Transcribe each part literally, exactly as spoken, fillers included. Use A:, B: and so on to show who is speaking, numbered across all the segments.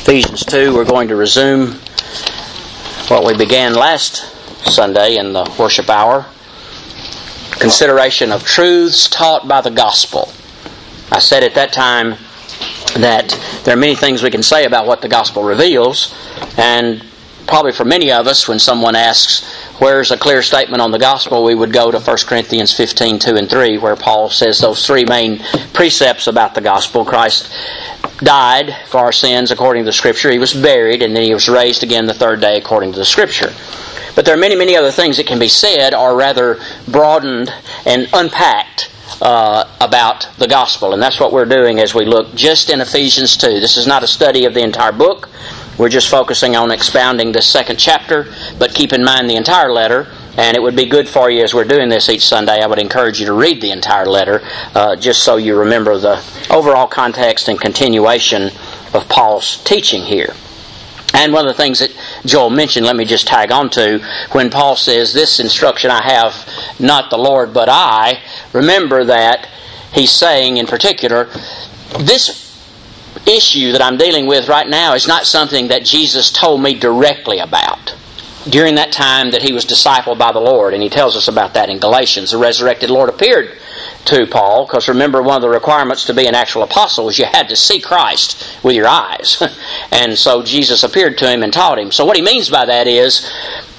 A: Ephesians two, we're going to resume what we began last Sunday in the worship hour. Consideration of truths taught by the gospel. I said at that time that there are many things we can say about what the gospel reveals, and probably for many of us, when someone asks, where's a clear statement on the gospel, we would go to First Corinthians fifteen, two and three, where Paul says those three main precepts about the gospel. Christ died for our sins according to the Scripture. He was buried, and then He was raised again the third day according to the Scripture. But there are many, many other things that can be said, or rather broadened and unpacked uh, about the gospel. And that's what we're doing as we look just in Ephesians two. This is not a study of the entire book. We're just focusing on expounding this second chapter, but keep in mind the entire letter. And it would be good for you as we're doing this each Sunday, I would encourage you to read the entire letter, uh, just so you remember the overall context and continuation of Paul's teaching here. And one of the things that Joel mentioned, let me just tag on to, when Paul says, this instruction I have, not the Lord but I, remember that he's saying in particular, this issue that I'm dealing with right now is not something that Jesus told me directly about during that time that he was discipled by the Lord. And he tells us about that in Galatians. The resurrected Lord appeared to Paul, because remember, one of the requirements to be an actual apostle was you had to see Christ with your eyes. And so Jesus appeared to him and taught him. So what he means by that is,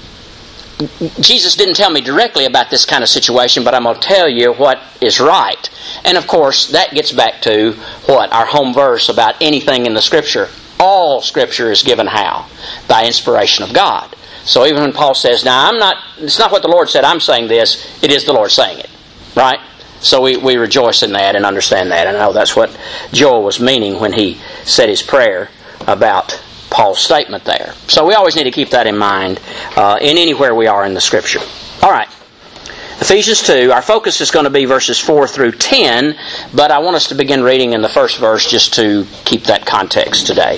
A: Jesus didn't tell me directly about this kind of situation, but I'm going to tell you what is right. And of course, that gets back to what? Our home verse about anything in the Scripture. All Scripture is given how? By inspiration of God. So even when Paul says, now I'm not, it's not what the Lord said, I'm saying this, it is the Lord saying it. Right? So we, we rejoice in that and understand that. And I know that's what Joel was meaning when he said his prayer about Paul's statement there. So we always need to keep that in mind uh, in anywhere we are in the Scripture. All right. Ephesians two, our focus is going to be verses four through ten, but I want us to begin reading in the first verse just to keep that context today.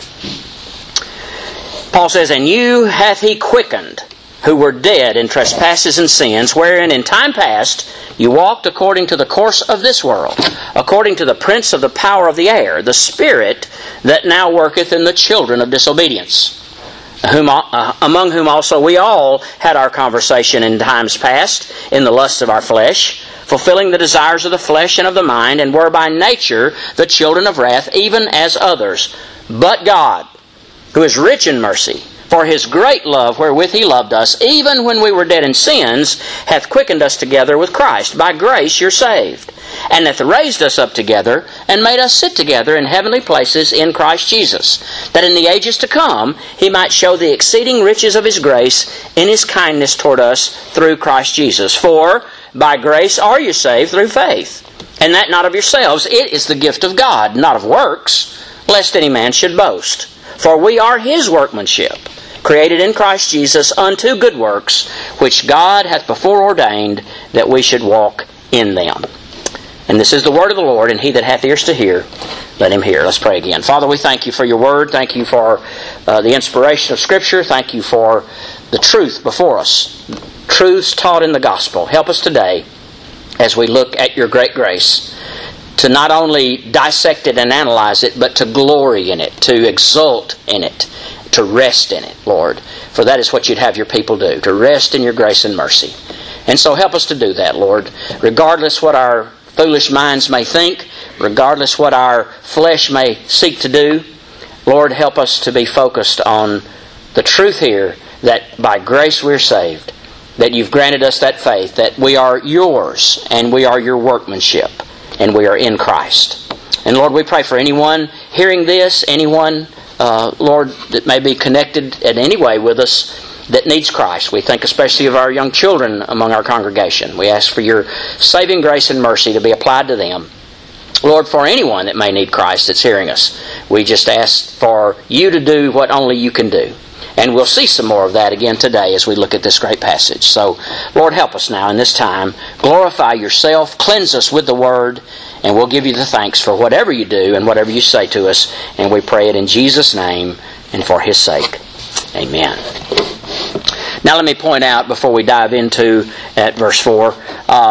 A: Paul says, and you hath He quickened, who were dead in trespasses and sins, wherein in time past you walked according to the course of this world, according to the prince of the power of the air, the spirit that now worketh in the children of disobedience, whom, uh, among whom also we all had our conversation in times past, in the lusts of our flesh, fulfilling the desires of the flesh and of the mind, and were by nature the children of wrath, even as others. But God, who is rich in mercy, for His great love wherewith He loved us, even when we were dead in sins, hath quickened us together with Christ. By grace you're saved. And hath raised us up together, and made us sit together in heavenly places in Christ Jesus, that in the ages to come He might show the exceeding riches of His grace in His kindness toward us through Christ Jesus. For by grace are you saved through faith, and that not of yourselves. It is the gift of God, not of works, lest any man should boast. For we are His workmanship, created in Christ Jesus unto good works, which God hath before ordained that we should walk in them. And this is the word of the Lord, and he that hath ears to hear, let him hear. Let's pray again. Father, we thank you for your word. Thank you for uh, the inspiration of Scripture. Thank you for the truth before us, truths taught in the gospel. Help us today as we look at your great grace to not only dissect it and analyze it, but to glory in it, to exult in it, to rest in it, Lord. For that is what you'd have your people do, to rest in your grace and mercy. And so help us to do that, Lord, regardless what our foolish minds may think, regardless what our flesh may seek to do. Lord, help us to be focused on the truth here, that by grace we're saved, that you've granted us that faith, that we are yours and we are your workmanship, and we are in Christ. And Lord, we pray for anyone hearing this, anyone, uh, Lord, that may be connected in any way with us that needs Christ. We think especially of our young children among our congregation. We ask for your saving grace and mercy to be applied to them. Lord, for anyone that may need Christ that's hearing us, we just ask for you to do what only you can do. And we'll see some more of that again today as we look at this great passage. So, Lord, help us now in this time. Glorify yourself. Cleanse us with the Word. And we'll give you the thanks for whatever you do and whatever you say to us. And we pray it in Jesus' name and for His sake. Amen. Now let me point out before we dive into at verse four, um,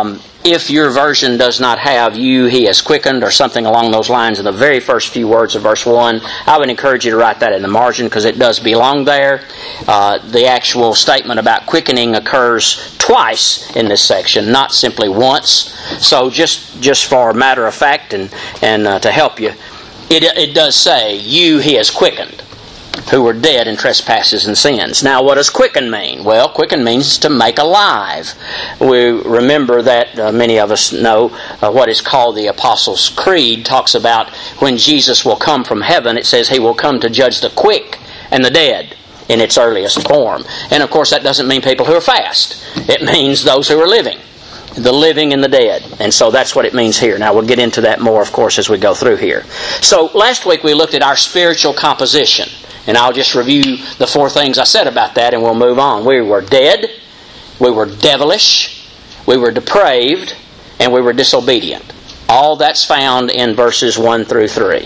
A: if your version does not have "you, he has quickened" or something along those lines in the very first few words of verse one, I would encourage you to write that in the margin because it does belong there. Uh, the actual statement about quickening occurs twice in this section, not simply once. So just just for matter of fact and, and uh, to help you, it, it does say, "You he has quickened, who were dead in trespasses and sins." Now, what does quicken mean? Well, quicken means to make alive. We remember that uh, many of us know uh, what is called the Apostles' Creed talks about when Jesus will come from heaven. It says he will come to judge the quick and the dead in its earliest form. And of course, that doesn't mean people who are fast. It means those who are living. The living and the dead. And so that's what it means here. Now we'll get into that more, of course, as we go through here. So last week we looked at our spiritual composition. And I'll just review the four things I said about that and we'll move on. We were dead, we were devilish, we were depraved, and we were disobedient. All that's found in verses one through three.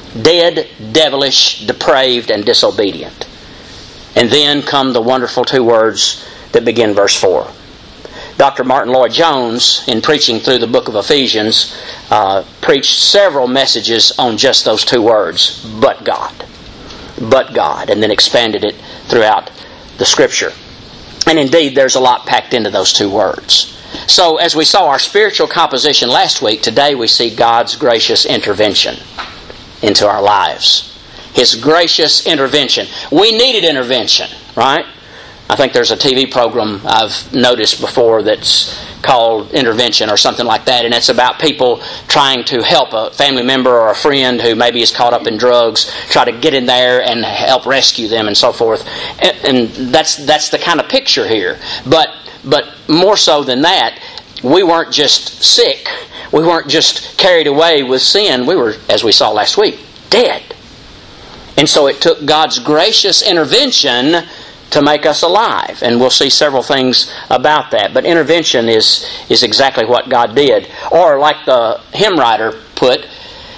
A: Dead, devilish, depraved, and disobedient. And then come the wonderful two words that begin verse four. Doctor Martin Lloyd-Jones, in preaching through the book of Ephesians, uh, preached several messages on just those two words, but God. But God, and then expanded it throughout the Scripture. And indeed, there's a lot packed into those two words. So, as we saw our spiritual composition last week, today we see God's gracious intervention into our lives. His gracious intervention. We needed intervention, right? I think there's a T V program I've noticed before that's called Intervention or something like that, and it's about people trying to help a family member or a friend who maybe is caught up in drugs, try to get in there and help rescue them and so forth. And, and that's that's the kind of picture here. But but more so than that, we weren't just sick. We weren't just carried away with sin. We were, as we saw last week, dead. And so it took God's gracious intervention to make us alive. And we'll see several things about that. But intervention is, is exactly what God did. Or like the hymn writer put,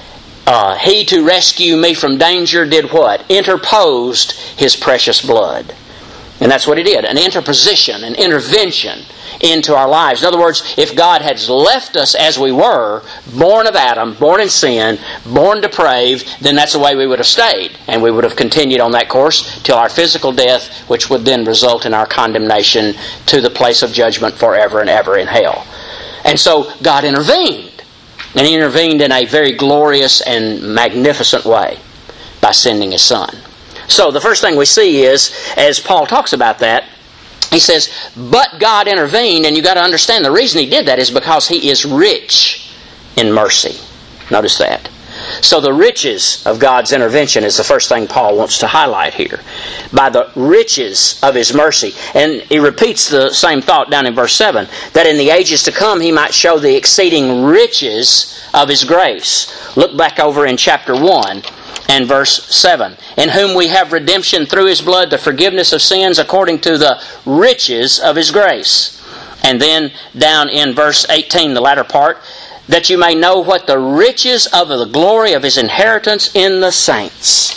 A: uh, He to rescue me from danger did what? Interposed His precious blood. And that's what He did. An interposition, an intervention into our lives. In other words, if God had left us as we were, born of Adam, born in sin, born depraved, then that's the way we would have stayed. And we would have continued on that course till our physical death, which would then result in our condemnation to the place of judgment forever and ever in hell. And so God intervened. And He intervened in a very glorious and magnificent way by sending His Son. So the first thing we see is, as Paul talks about that, he says, but God intervened, and you've got to understand the reason He did that is because He is rich in mercy. Notice that. So the riches of God's intervention is the first thing Paul wants to highlight here. By the riches of His mercy. And he repeats the same thought down in verse seven, that in the ages to come He might show the exceeding riches of His grace. Look back over in chapter one. And verse seven, in whom we have redemption through His blood, the forgiveness of sins according to the riches of His grace. And then down in verse eighteen, the latter part, that you may know what the riches of the glory of His inheritance in the saints.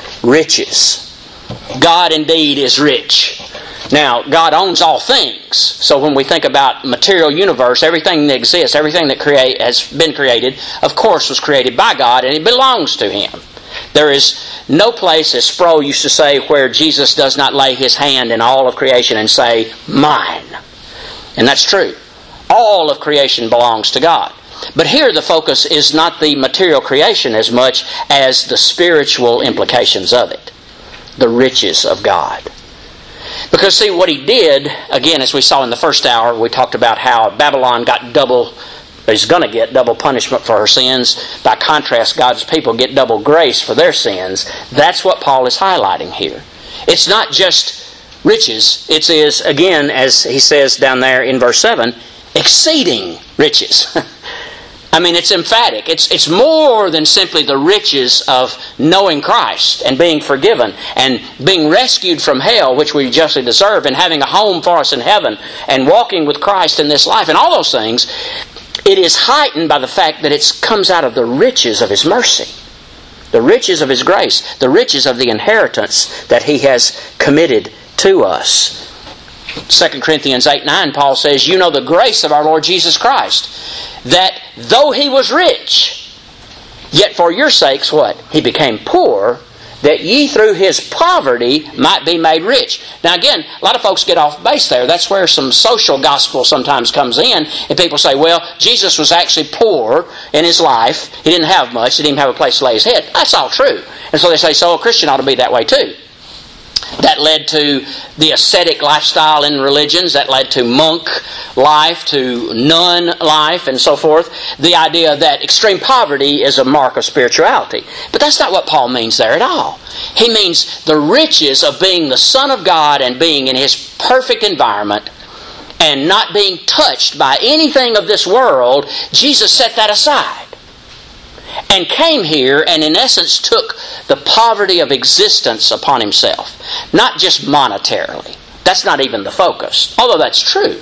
A: Riches. God indeed is rich. Now, God owns all things. So when we think about material universe, everything that exists, everything that create has been created, of course was created by God, and it belongs to Him. There is no place, as Sproul used to say, where Jesus does not lay His hand in all of creation and say, mine. And that's true. All of creation belongs to God. But here the focus is not the material creation as much as the spiritual implications of it. The riches of God. Because see, what He did, again, as we saw in the first hour, we talked about how Babylon got double is going to get double punishment for her sins. By contrast, God's people get double grace for their sins. That's what Paul is highlighting here. It's not just riches. It is, again, as he says down there in verse seven, exceeding riches. I mean, it's emphatic. It's, it's more than simply the riches of knowing Christ and being forgiven and being rescued from hell, which we justly deserve, and having a home for us in heaven and walking with Christ in this life and all those things. It is heightened by the fact that it comes out of the riches of His mercy, the riches of His grace, the riches of the inheritance that He has committed to us. Second Corinthians eight nine, Paul says, you know the grace of our Lord Jesus Christ, that though He was rich, yet for your sakes, what? He became poor, that ye through His poverty might be made rich. Now again, a lot of folks get off base there. That's where some social gospel sometimes comes in, and people say, well, Jesus was actually poor in His life. He didn't have much. He didn't have a place to lay His head. That's all true. And so they say, so a Christian ought to be that way too. That led to the ascetic lifestyle in religions. That led to monk life, to nun life, and so forth. The idea that extreme poverty is a mark of spirituality. But that's not what Paul means there at all. He means the riches of being the Son of God and being in His perfect environment and not being touched by anything of this world. Jesus set that aside and came here and in essence took the poverty of existence upon Himself. Not just monetarily. That's not even the focus, although that's true.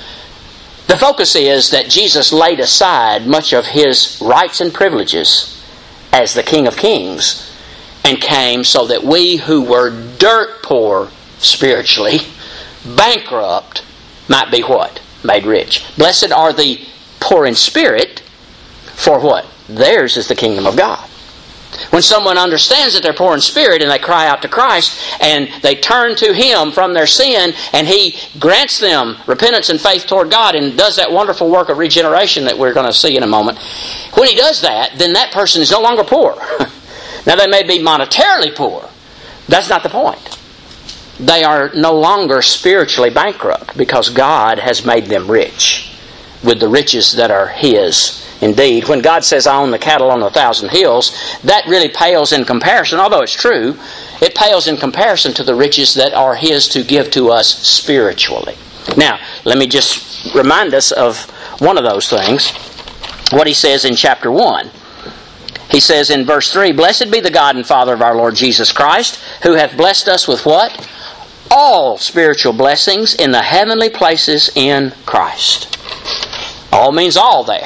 A: The focus is that Jesus laid aside much of His rights and privileges as the King of Kings and came so that we who were dirt poor spiritually, bankrupt, might be what? Made rich. Blessed are the poor in spirit, for what? Theirs is the kingdom of God. When someone understands that they're poor in spirit and they cry out to Christ and they turn to Him from their sin and He grants them repentance and faith toward God and does that wonderful work of regeneration that we're going to see in a moment. When He does that, then that person is no longer poor. Now they may be monetarily poor. That's not the point. They are no longer spiritually bankrupt because God has made them rich with the riches that are His. Indeed, when God says, I own the cattle on a thousand hills, that really pales in comparison, although it's true, it pales in comparison to the riches that are His to give to us spiritually. Now, let me just remind us of one of those things, what He says in chapter one. He says in verse three, Blessed be the God and Father of our Lord Jesus Christ, who hath blessed us with what? All spiritual blessings in the heavenly places in Christ. All means all there.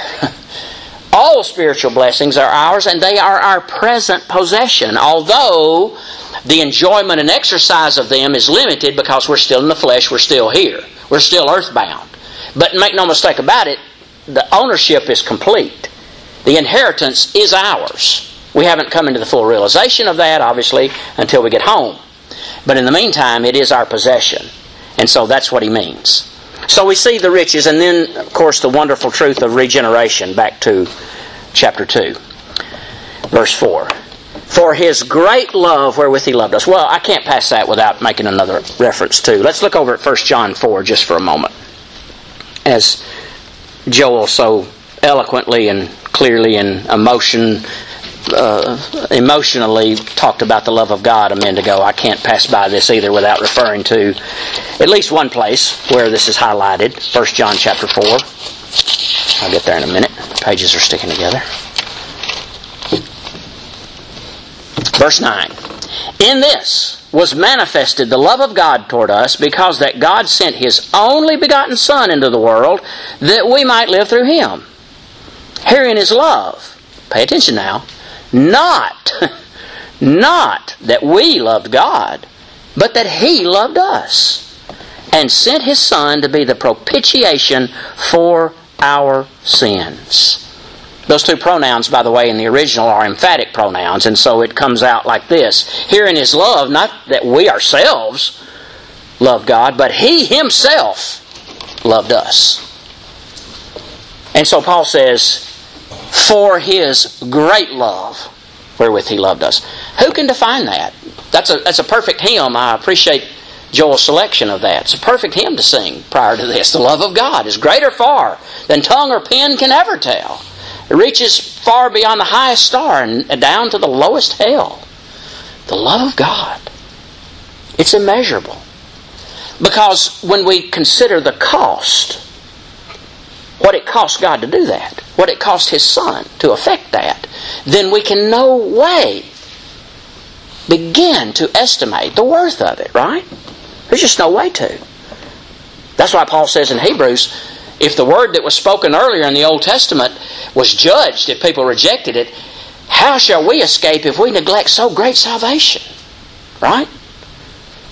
A: All spiritual blessings are ours, and they are our present possession, although the enjoyment and exercise of them is limited because we're still in the flesh, we're still here. We're still earthbound. But make no mistake about it, the ownership is complete. The inheritance is ours. We haven't come into the full realization of that, obviously, until we get home. But in the meantime, it is our possession. And so that's what He means. So we see the riches, and then, of course, the wonderful truth of regeneration. Back to chapter two, verse four. For His great love wherewith He loved us. Well, I can't pass that without making another reference too. Let's look over at First John four just for a moment. As Joel so eloquently and clearly and emotion, uh, emotionally talked about the love of God a minute ago, I can't pass by this either without referring to at least one place where this is highlighted. First John chapter four. I'll get there in a minute. Pages are sticking together. Verse nine. In this was manifested the love of God toward us, because that God sent His only begotten Son into the world, that we might live through Him. Herein is love. Pay attention now. Not, not that we loved God, but that He loved us, and sent His Son to be the propitiation for our sins. Those two pronouns, by the way, in the original are emphatic pronouns, and so it comes out like this. Herein is love, not that we ourselves love God, but He Himself loved us. And so Paul says, for His great love wherewith He loved us. Who can define that? That's a, that's a perfect hymn. I appreciate Joel's selection of that. It's a perfect hymn to sing prior to this. The love of God is greater far than tongue or pen can ever tell. It reaches far beyond the highest star and down to the lowest hell. The love of God. It's immeasurable. Because when we consider the cost, what it cost God to do that, what it cost His Son to effect that, then we can no way begin to estimate the worth of it, right? There's just no way to. That's why Paul says in Hebrews, if the word that was spoken earlier in the Old Testament was judged, if people rejected it, how shall we escape if we neglect so great salvation? Right?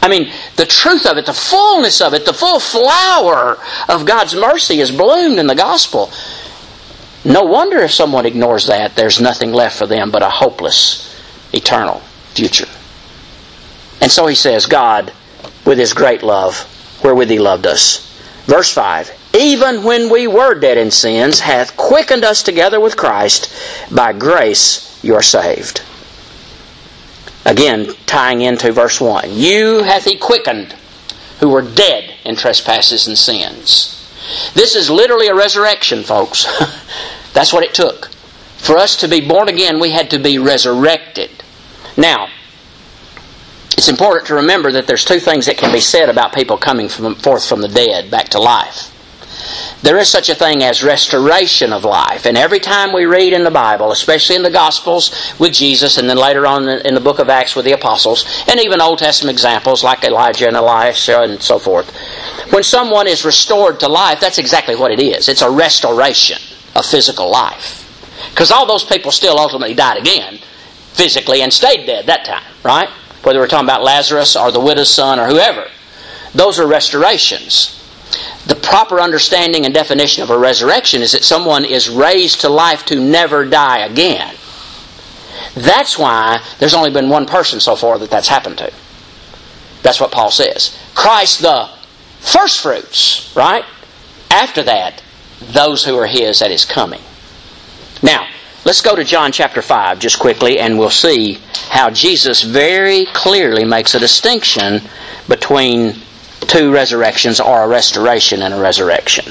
A: I mean, the truth of it, the fullness of it, the full flower of God's mercy is bloomed in the gospel. No wonder if someone ignores that, there's nothing left for them but a hopeless, eternal future. And so he says, God, with His great love, wherewith He loved us. Verse five, even when we were dead in sins, hath quickened us together with Christ. By grace you are saved. Again, tying into verse one. You hath He quickened, who were dead in trespasses and sins. This is literally a resurrection, folks. That's what it took. For us to be born again, we had to be resurrected. Now, it's important to remember that there's two things that can be said about people coming from, forth from the dead back to life. There is such a thing as restoration of life. And every time we read in the Bible, especially in the Gospels with Jesus, and then later on in the book of Acts with the Apostles, and even Old Testament examples like Elijah and Elisha and so forth, when someone is restored to life, that's exactly what it is. It's a restoration of physical life. Because all those people still ultimately died again, physically, and stayed dead that time, right? Whether we're talking about Lazarus or the widow's son or whoever. Those are restorations. The proper understanding and definition of a resurrection is that someone is raised to life to never die again. That's why there's only been one person so far that that's happened to. That's what Paul says. Christ the first fruits, right? After that, those who are His at His coming. Now, let's go to John chapter five just quickly, and we'll see how Jesus very clearly makes a distinction between two resurrections, or a restoration and a resurrection.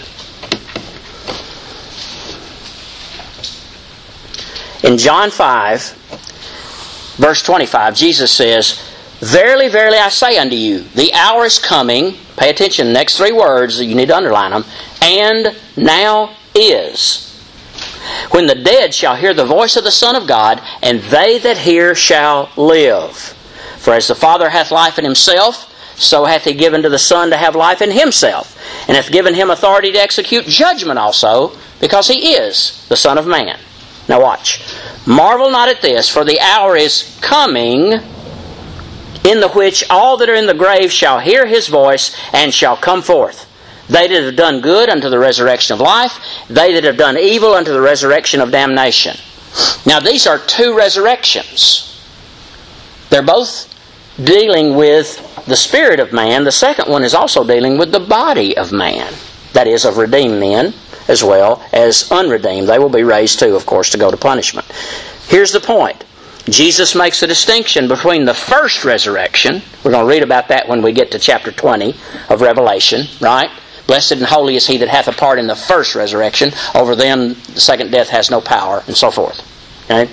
A: In John five, verse twenty-five, Jesus says, Verily, verily, I say unto you, the hour is coming, pay attention, next three words, you need to underline them, and now is, when the dead shall hear the voice of the Son of God, and they that hear shall live. For as the Father hath life in Himself, so hath He given to the Son to have life in Himself, and hath given Him authority to execute judgment also, because He is the Son of Man. Now watch. Marvel not at this, for the hour is coming, in the which all that are in the grave shall hear His voice, and shall come forth. They that have done good unto the resurrection of life, they that have done evil unto the resurrection of damnation. Now these are two resurrections. They're both dealing with the spirit of man. The second one is also dealing with the body of man. That is, of redeemed men as well as unredeemed. They will be raised too, of course, to go to punishment. Here's the point. Jesus makes a distinction between the first resurrection. We're going to read about that when we get to chapter twenty of Revelation, right? Blessed and holy is he that hath a part in the first resurrection. Over them the second death has no power, and so forth. Okay?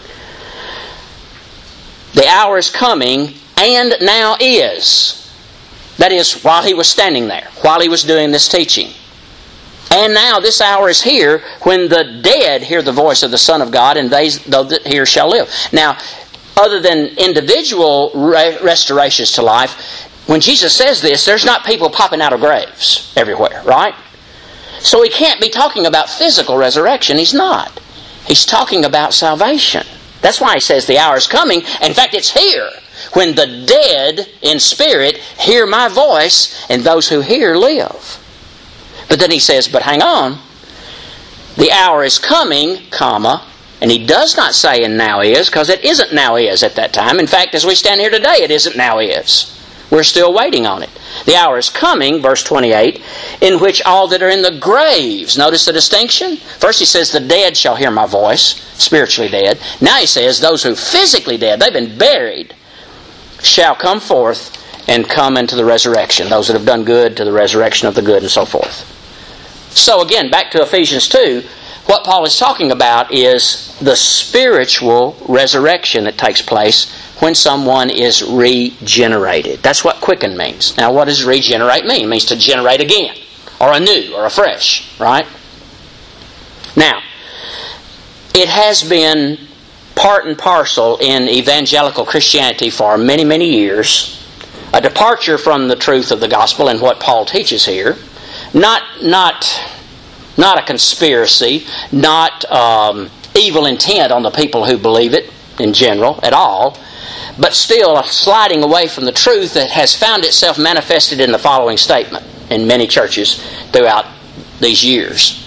A: The hour is coming, and now is. That is, while he was standing there, while he was doing this teaching. And now this hour is here, when the dead hear the voice of the Son of God, and they that hear shall live. Now, other than individual re- restorations to life, when Jesus says this, there's not people popping out of graves everywhere, right? So he can't be talking about physical resurrection. He's not. He's talking about salvation. That's why he says the hour is coming. In fact, it's here, when the dead in spirit hear my voice, and those who hear live. But then he says, but hang on, the hour is coming, comma, and he does not say and now is, because it isn't now is at that time. In fact, as we stand here today, it isn't now is. We're still waiting on it. The hour is coming, verse twenty-eight, in which all that are in the graves, notice the distinction? First he says, the dead shall hear my voice, spiritually dead. Now he says, those who physically dead, they've been buried, shall come forth and come into the resurrection. Those that have done good to the resurrection of the good, and so forth. So again, back to Ephesians two, what Paul is talking about is the spiritual resurrection that takes place when someone is regenerated. That's what quicken means. Now, what does regenerate mean? It means to generate again, or anew, or afresh, right? Now, it has been part and parcel in evangelical Christianity for many, many years, a departure from the truth of the gospel and what Paul teaches here. Not, not, not a conspiracy, not um, evil intent on the people who believe it in general at all, but still a sliding away from the truth that has found itself manifested in the following statement in many churches throughout these years.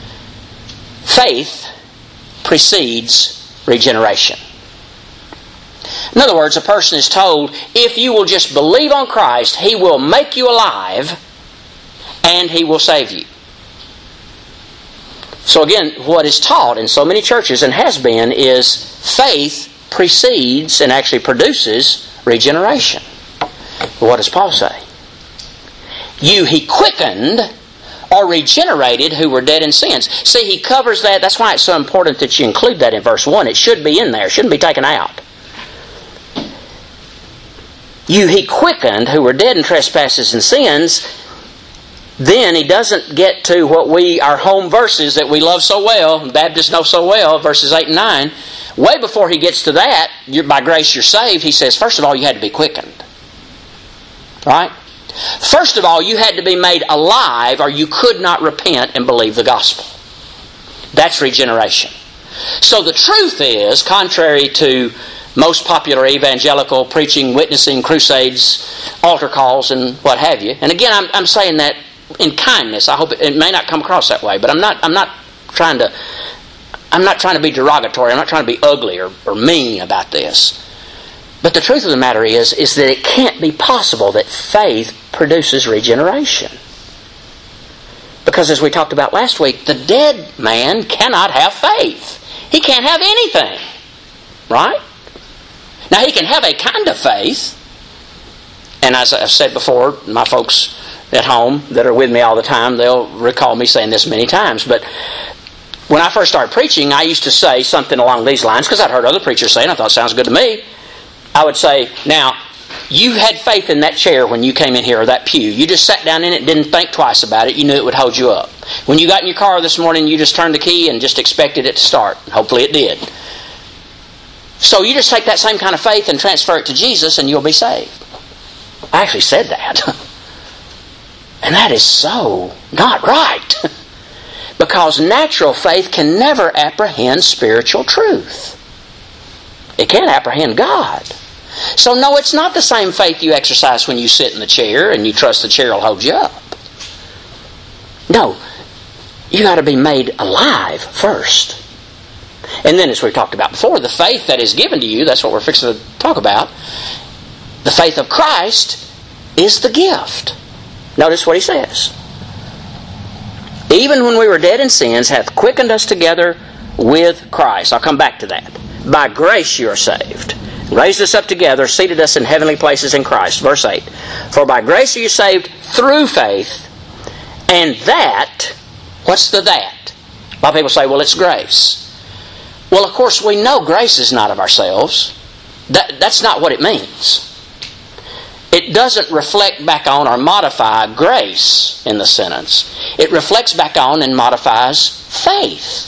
A: Faith precedes regeneration. In other words, a person is told, if you will just believe on Christ, He will make you alive and He will save you. So again, what is taught in so many churches and has been is faith precedes and actually produces regeneration. What does Paul say? You He quickened or regenerated who were dead in sins. See, he covers that. That's why it's so important that you include that in verse one. It should be in there. It shouldn't be taken out. You He quickened who were dead in trespasses and sins. Then he doesn't get to what we, our home verses that we love so well, Baptists know so well, verses eight and nine. Way before he gets to that, you're, by grace you're saved, he says, first of all, you had to be quickened. Right? First of all, you had to be made alive or you could not repent and believe the gospel. That's regeneration. So the truth is, contrary to most popular evangelical preaching, witnessing, crusades, altar calls, and what have you, and again, I'm, I'm saying that in kindness. I hope it, it may not come across that way, but I'm not. I'm not trying to. I'm not trying to be derogatory. I'm not trying to be ugly or, or mean about this. But the truth of the matter is, is that it can't be possible that faith produces regeneration. Because as we talked about last week, the dead man cannot have faith. He can't have anything. Right? Now he can have a kind of faith. And as I said before, my folks at home that are with me all the time, they'll recall me saying this many times. But when I first started preaching, I used to say something along these lines, because I'd heard other preachers say it, and I thought it sounds good to me. I would say, now, you had faith in that chair when you came in here, or that pew. You just sat down in it, didn't think twice about it. You knew it would hold you up. When you got in your car this morning, you just turned the key and just expected it to start. Hopefully it did. So you just take that same kind of faith and transfer it to Jesus, and you'll be saved. I actually said that. And that is so not right. Because natural faith can never apprehend spiritual truth. It can't apprehend God. So no, it's not the same faith you exercise when you sit in the chair and you trust the chair will hold you up. No, you got to be made alive first. And then, as we talked about before, the faith that is given to you, that's what we're fixing to talk about, the faith of Christ is the gift. Notice what he says. Even when we were dead in sins, hath quickened us together with Christ. I'll come back to that. By grace you are saved. Raised us up together, seated us in heavenly places in Christ. Verse eight. For by grace are you saved through faith, and that, what's the that? A lot of people say, well, it's grace. Well, of course, we know grace is not of ourselves. That, that's not what it means. It doesn't reflect back on or modify grace in the sentence. It reflects back on and modifies faith.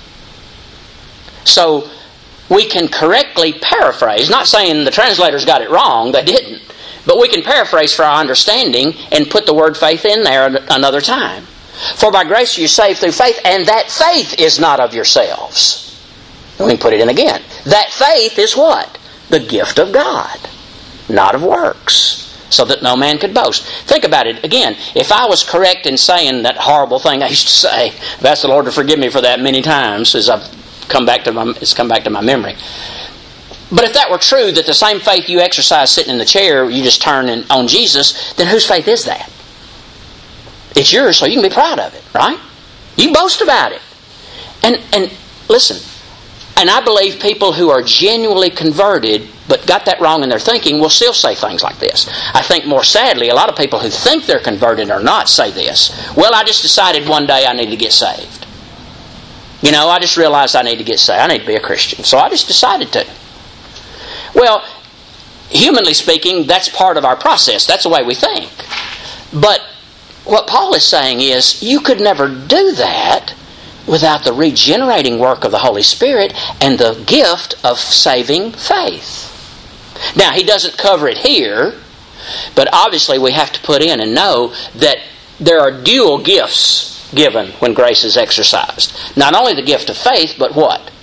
A: So, we can correctly paraphrase, not saying the translators got it wrong, they didn't, but we can paraphrase for our understanding and put the word faith in there another time. For by grace you're saved through faith, and that faith is not of yourselves. And we can put it in again. That faith is what? The gift of God, not of works, so that no man could boast. Think about it again. If I was correct in saying that horrible thing I used to say, I've asked the Lord to forgive me for that many times as I've come back to my, it's come back to my memory. But if that were true, that the same faith you exercise sitting in the chair, you just turn in, on Jesus, then whose faith is that? It's yours, so you can be proud of it, right? You boast about it. And and listen, and I believe people who are genuinely converted but got that wrong in their thinking will still say things like this. I think more sadly, a lot of people who think they're converted or not say this. Well, I just decided one day I need to get saved. You know, I just realized I need to get saved. I need to be a Christian. So I just decided to. Well, humanly speaking, that's part of our process. That's the way we think. But what Paul is saying is, you could never do that without the regenerating work of the Holy Spirit and the gift of saving faith. Now, he doesn't cover it here, but obviously we have to put in and know that there are dual gifts given when grace is exercised. Not only the gift of faith, but what?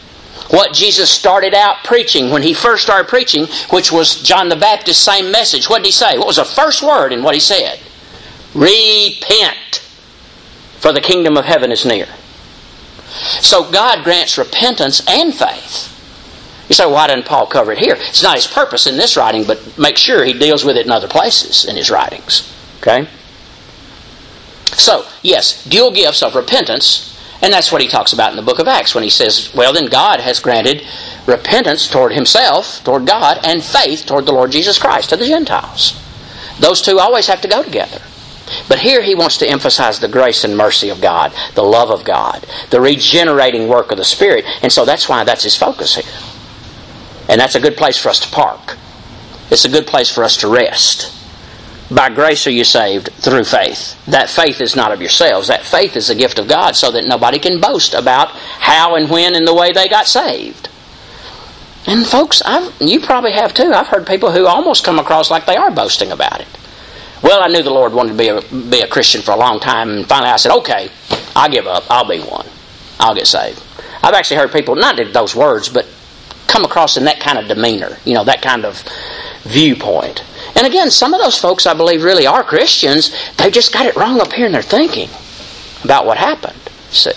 A: What Jesus started out preaching when He first started preaching, which was John the Baptist's same message. What did He say? What was the first word in what He said? Repent, for the kingdom of heaven is near. So God grants repentance and faith. You say, well, why doesn't Paul cover it here? It's not his purpose in this writing, but make sure he deals with it in other places in his writings. Okay? So, yes, dual gifts of repentance. And that's what he talks about in the book of Acts when he says, well, then God has granted repentance toward Himself, toward God, and faith toward the Lord Jesus Christ to the Gentiles. Those two always have to go together. But here he wants to emphasize the grace and mercy of God, the love of God, the regenerating work of the Spirit. And so that's why that's his focus here. And that's a good place for us to park. It's a good place for us to rest. By grace are you saved through faith. That faith is not of yourselves. That faith is a gift of God so that nobody can boast about how and when and the way they got saved. And folks, I've, you probably have too. I've heard people who almost come across like they are boasting about it. Well, I knew the Lord wanted to be a, be a Christian for a long time, and finally I said, okay, I'll give up. I'll be one. I'll get saved. I've actually heard people, not in those words, but come across in that kind of demeanor, you know, that kind of viewpoint. And again, some of those folks I believe really are Christians. They've just got it wrong up here in their thinking about what happened. See?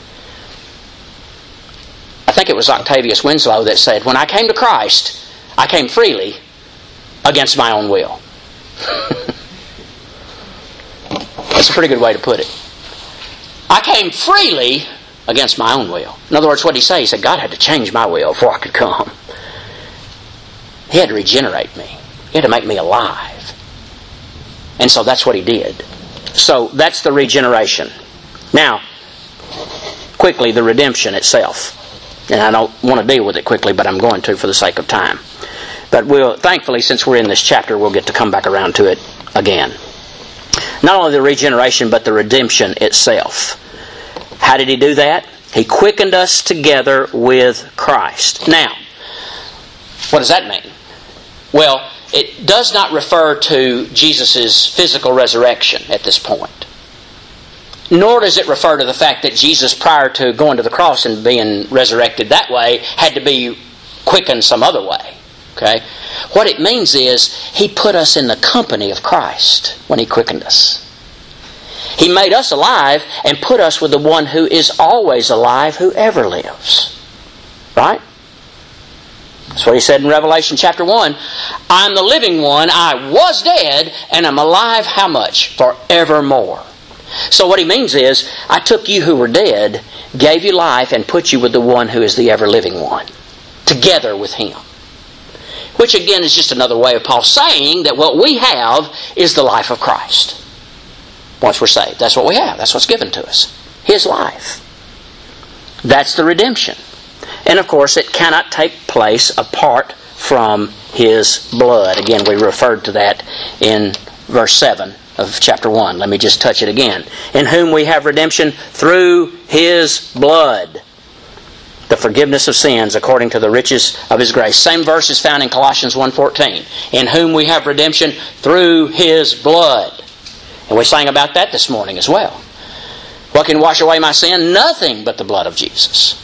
A: I think it was Octavius Winslow that said, when I came to Christ, I came freely against my own will. That's a pretty good way to put it. I came freely against my own will. In other words, what did he say? He said, God had to change my will before I could come. He had to regenerate me. He had to make me alive. And so that's what He did. So that's the regeneration. Now, quickly, the redemption itself. And I don't want to deal with it quickly, but I'm going to for the sake of time. But we'll, thankfully, since we're in this chapter, we'll get to come back around to it again. Not only the regeneration, but the redemption itself. How did He do that? He quickened us together with Christ. Now, what does that mean? Well, it does not refer to Jesus' physical resurrection at this point. Nor does it refer to the fact that Jesus, prior to going to the cross and being resurrected that way, had to be quickened some other way. Okay? What it means is He put us in the company of Christ when He quickened us. He made us alive and put us with the one who is always alive, who ever lives. Right? That's what He said in Revelation chapter one. I'm the living one. I was dead and I'm alive how much? Forevermore. So what He means is, I took you who were dead, gave you life, and put you with the one who is the ever-living one. Together with Him. Which again is just another way of Paul saying that what we have is the life of Christ. Once we're saved. That's what we have. That's what's given to us. His life. That's the redemption. And of course it cannot take place apart from His blood. Again, we referred to that in verse seven of chapter one. Let me just touch it again. In whom we have redemption through His blood. The forgiveness of sins according to the riches of His grace. Same verse is found in Colossians one fourteen. In whom we have redemption through His blood. And we sang about that this morning as well. What can wash away my sin? Nothing but the blood of Jesus.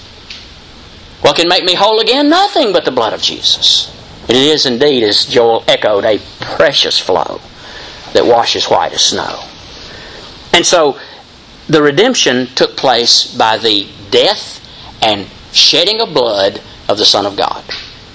A: What can make me whole again? Nothing but the blood of Jesus. It is indeed, as Joel echoed, a precious flow that washes white as snow. And so, the redemption took place by the death and shedding of blood of the Son of God.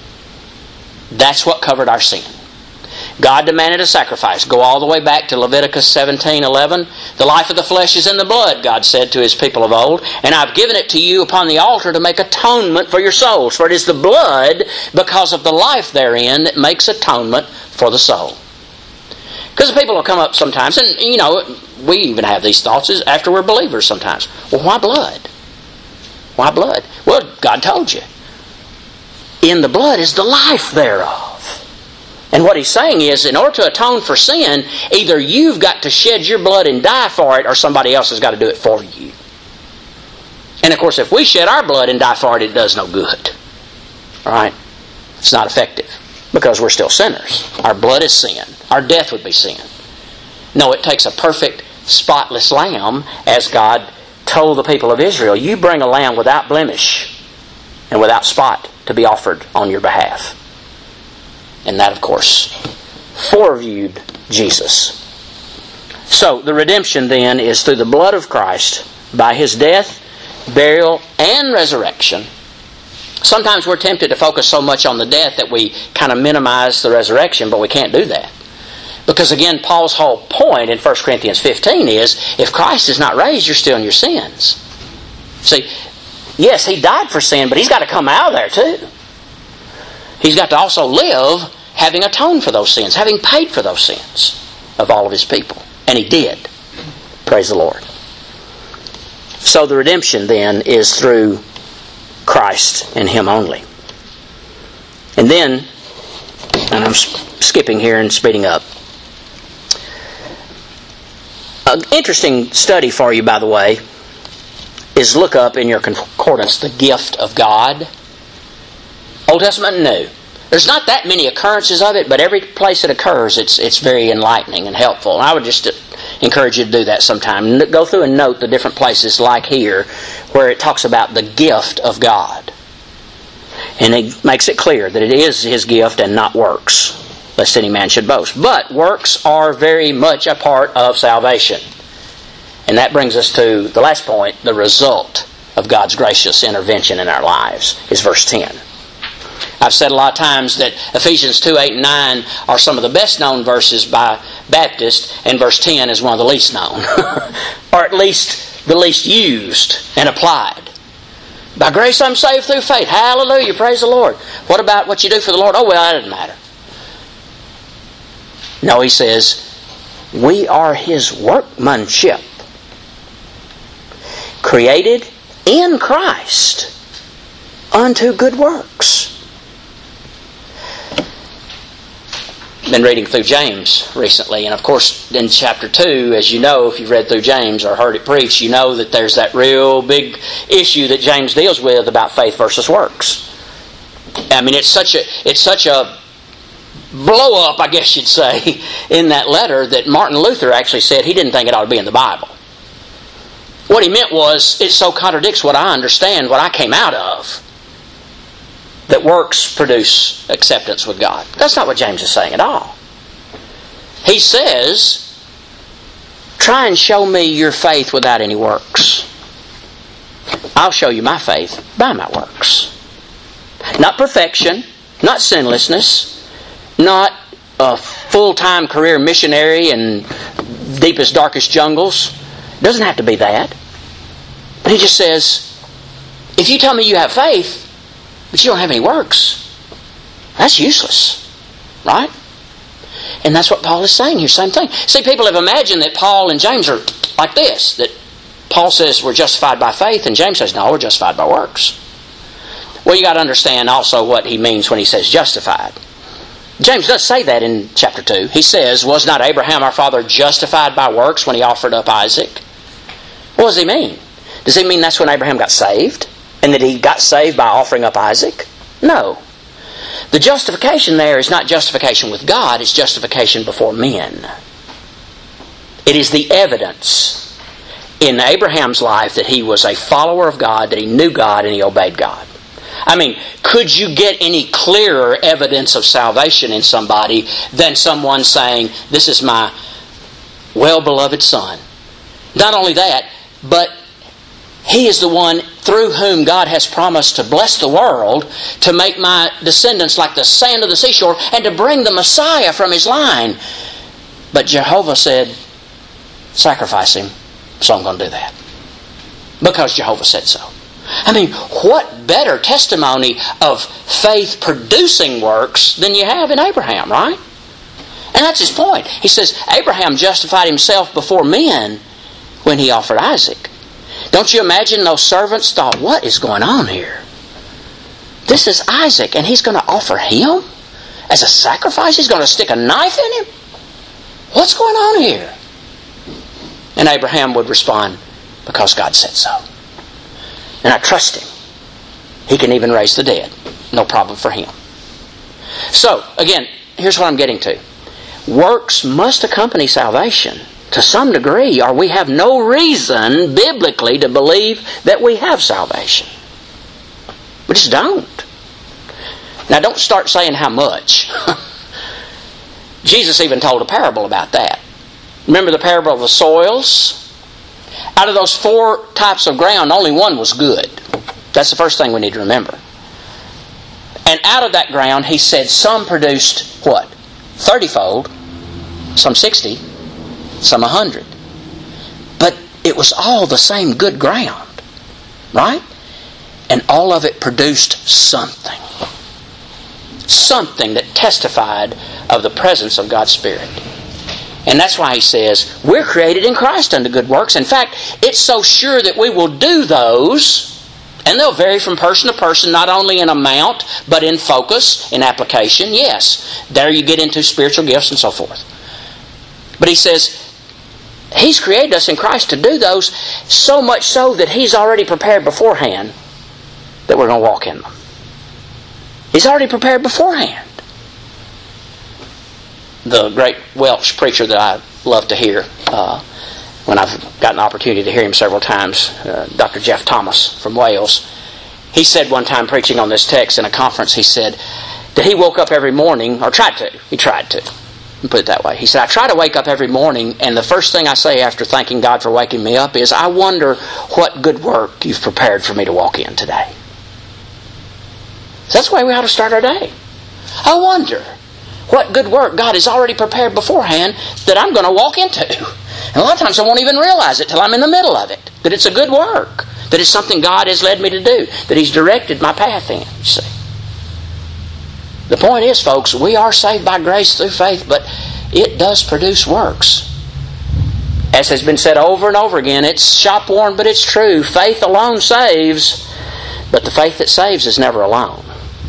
A: That's what covered our sin. God demanded a sacrifice. Go all the way back to Leviticus seventeen eleven. The life of the flesh is in the blood, God said to His people of old, and I've given it to you upon the altar to make atonement for your souls. For it is the blood, because of the life therein, that makes atonement for the soul. Because the people will come up sometimes, and you know, we even have these thoughts after we're believers sometimes. Well, why blood? Why blood? Well, God told you. In the blood is the life thereof. And what He's saying is, in order to atone for sin, either you've got to shed your blood and die for it, or somebody else has got to do it for you. And of course, if we shed our blood and die for it, it does no good. Alright? It's not effective. Because we're still sinners. Our blood is sin. Our death would be sin. No, it takes a perfect, spotless lamb, as God told the people of Israel, you bring a lamb without blemish and without spot to be offered on your behalf. And that, of course, foreviewed Jesus. So, the redemption then is through the blood of Christ, by His death, burial, and resurrection. Sometimes we're tempted to focus so much on the death that we kind of minimize the resurrection, but we can't do that. Because again, Paul's whole point in First Corinthians fifteen is, if Christ is not raised, you're still in your sins. See, yes, He died for sin, but He's got to come out of there too. He's got to also live having atoned for those sins, having paid for those sins of all of His people. And He did. Praise the Lord. So the redemption then is through Christ and Him only. And then, and I'm skipping here and speeding up. An interesting study for you, by the way, is look up in your concordance the gift of God. Old Testament and New. There's not that many occurrences of it, but every place it occurs, it's it's very enlightening and helpful. And I would just encourage you to do that sometime. Go through and note the different places like here where it talks about the gift of God. And it makes it clear that it is His gift and not works, lest any man should boast. But works are very much a part of salvation. And that brings us to the last point, the result of God's gracious intervention in our lives, is verse ten. I've said a lot of times that Ephesians two, eight, and nine are some of the best known verses by Baptists, and verse ten is one of the least known. Or at least the least used and applied. By grace I'm saved through faith. Hallelujah, praise the Lord. What about what you do for the Lord? Oh, well, that doesn't matter. No, he says, we are His workmanship, created in Christ unto good works. Been reading through James recently, and of course in chapter two, as you know, if you've read through James or heard it preached, you know that there's that real big issue that James deals with about faith versus works. I mean, it's such a it's such a blow up, I guess you'd say, in that letter that Martin Luther actually said he didn't think it ought to be in the Bible. What he meant was, it so contradicts what I understand, what I came out of, that works produce acceptance with God. That's not what James is saying at all. He says, try and show me your faith without any works. I'll show you my faith by my works. Not perfection, not sinlessness, not a full-time career missionary in deepest, darkest jungles. It doesn't have to be that. But he just says, if you tell me you have faith, but you don't have any works, that's useless. Right? And that's what Paul is saying here, same thing. See, people have imagined that Paul and James are like this, that Paul says we're justified by faith, and James says, no, we're justified by works. Well, you got to understand also what he means when he says justified. James does say that in chapter two. He says, was not Abraham our father justified by works when he offered up Isaac? What does he mean? Does he mean that's when Abraham got saved? And that he got saved by offering up Isaac? No. The justification there is not justification with God, it's justification before men. It is the evidence in Abraham's life that he was a follower of God, that he knew God and he obeyed God. I mean, could you get any clearer evidence of salvation in somebody than someone saying, this is my well-beloved son? Not only that, but he is the one through whom God has promised to bless the world, to make my descendants like the sand of the seashore, and to bring the Messiah from his line. But Jehovah said, sacrifice him, so I'm going to do that. Because Jehovah said so. I mean, what better testimony of faith producing works than you have in Abraham, right? And that's his point. He says, Abraham justified himself before men when he offered Isaac. Don't you imagine those servants thought, what is going on here? This is Isaac, and he's going to offer him as a sacrifice? He's going to stick a knife in him? What's going on here? And Abraham would respond, because God said so. And I trust him. He can even raise the dead. No problem for him. So, again, here's what I'm getting to. Works must accompany salvation to some degree, or we have no reason biblically to believe that we have salvation. We just don't. Now don't start saying how much. Jesus even told a parable about that. Remember the parable of the soils? Out of those four types of ground, only one was good. That's the first thing we need to remember. And out of that ground, he said some produced what? thirty-fold, some sixty, some one hundred. But it was all the same good ground. Right? And all of it produced something. Something that testified of the presence of God's Spirit. And that's why he says, we're created in Christ unto good works. In fact, it's so sure that we will do those, and they'll vary from person to person, not only in amount, but in focus, in application. Yes, there you get into spiritual gifts and so forth. But he says, He's created us in Christ to do those, so much so that He's already prepared beforehand that we're going to walk in them. He's already prepared beforehand. The great Welsh preacher that I love to hear, uh, when I've got an opportunity to hear him several times, uh, Doctor Jeff Thomas from Wales, he said one time preaching on this text in a conference, he said that he woke up every morning, or tried to, he tried to, put it that way. He said, I try to wake up every morning, and the first thing I say after thanking God for waking me up is, I wonder what good work You've prepared for me to walk in today. So that's the way we ought to start our day. I wonder what good work God has already prepared beforehand that I'm going to walk into. And a lot of times I won't even realize it till I'm in the middle of it. That it's a good work. That it's something God has led me to do. That He's directed my path in. You see. The point is, folks, we are saved by grace through faith, but it does produce works. As has been said over and over again, it's shop-worn, but it's true. Faith alone saves, but the faith that saves is never alone.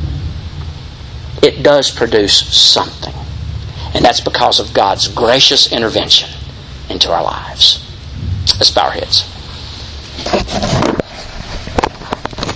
A: It does produce something. And that's because of God's gracious intervention into our lives. Let's bow our heads.